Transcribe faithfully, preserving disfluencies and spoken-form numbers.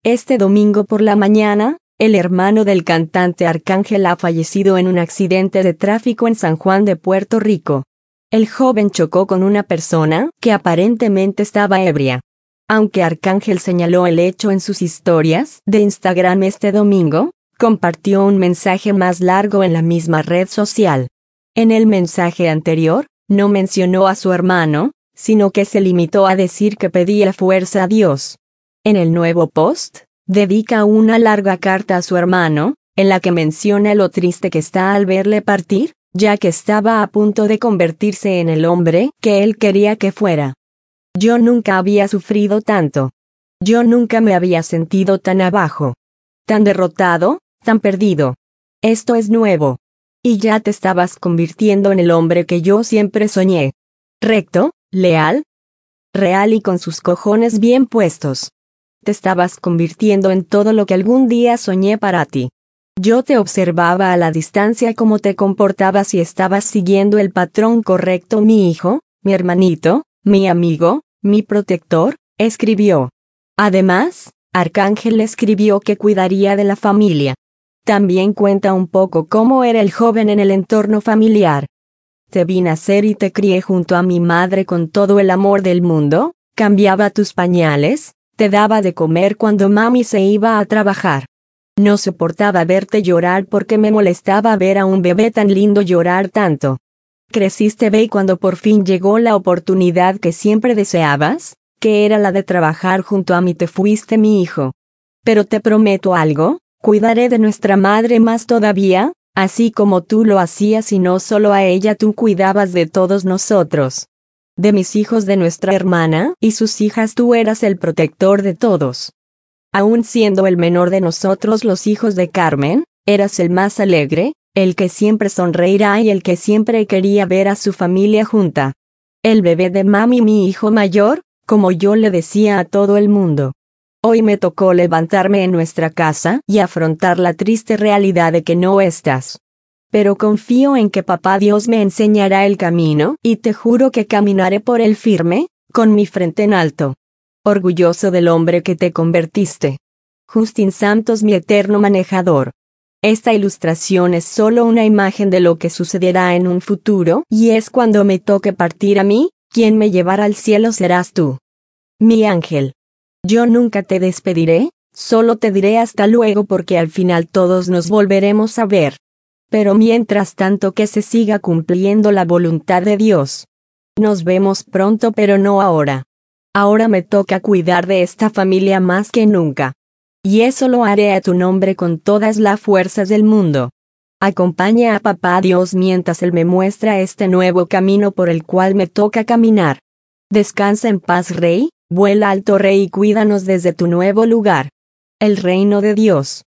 Este domingo por la mañana, el hermano del cantante Arcángel ha fallecido en un accidente de tráfico en San Juan de Puerto Rico. El joven chocó con una persona que aparentemente estaba ebria. Aunque Arcángel señaló el hecho en sus historias de Instagram este domingo, compartió un mensaje más largo en la misma red social. En el mensaje anterior, no mencionó a su hermano, sino que se limitó a decir que pedía fuerza a Dios. En el nuevo post, dedica una larga carta a su hermano, en la que menciona lo triste que está al verle partir, ya que estaba a punto de convertirse en el hombre que él quería que fuera. Yo nunca había sufrido tanto. Yo nunca me había sentido tan abajo. Tan derrotado, tan perdido. Esto es nuevo. Y ya te estabas convirtiendo en el hombre que yo siempre soñé. Recto, leal, real y con sus cojones bien puestos. Te estabas convirtiendo en todo lo que algún día soñé para ti. Yo te observaba a la distancia cómo te comportabas y estabas siguiendo el patrón correcto. Mi hijo, mi hermanito, mi amigo, mi protector, escribió. Además, Arcángel escribió que cuidaría de la familia. También cuenta un poco cómo era el joven en el entorno familiar. Te vi nacer y te crié junto a mi madre con todo el amor del mundo, cambiaba tus pañales, te daba de comer cuando mami se iba a trabajar. No soportaba verte llorar porque me molestaba ver a un bebé tan lindo llorar tanto. Creciste ve cuando por fin llegó la oportunidad que siempre deseabas, que era la de trabajar junto a mí, te fuiste mi hijo. Pero te prometo algo, cuidaré de nuestra madre más todavía, así como tú lo hacías y no solo a ella tú cuidabas de todos nosotros. De mis hijos, de nuestra hermana y sus hijas tú eras el protector de todos. Aún siendo el menor de nosotros los hijos de Carmen, eras el más alegre, el que siempre sonreirá y el que siempre quería ver a su familia junta. El bebé de mami, mi hijo mayor, como yo le decía a todo el mundo. Hoy me tocó levantarme en nuestra casa y afrontar la triste realidad de que no estás. Pero confío en que papá Dios me enseñará el camino y te juro que caminaré por él firme, con mi frente en alto. Orgulloso del hombre que te convertiste. Justin Santos, mi eterno manejador. Esta ilustración es solo una imagen de lo que sucederá en un futuro, y es cuando me toque partir a mí, quien me llevará al cielo serás tú. Mi ángel. Yo nunca te despediré, solo te diré hasta luego porque al final todos nos volveremos a ver. Pero mientras tanto que se siga cumpliendo la voluntad de Dios. Nos vemos pronto, pero no ahora. Ahora me toca cuidar de esta familia más que nunca. Y eso lo haré a tu nombre con todas las fuerzas del mundo. Acompaña a papá Dios mientras Él me muestra este nuevo camino por el cual me toca caminar. Descansa en paz, Rey, vuela alto, Rey, y cuídanos desde tu nuevo lugar. El reino de Dios.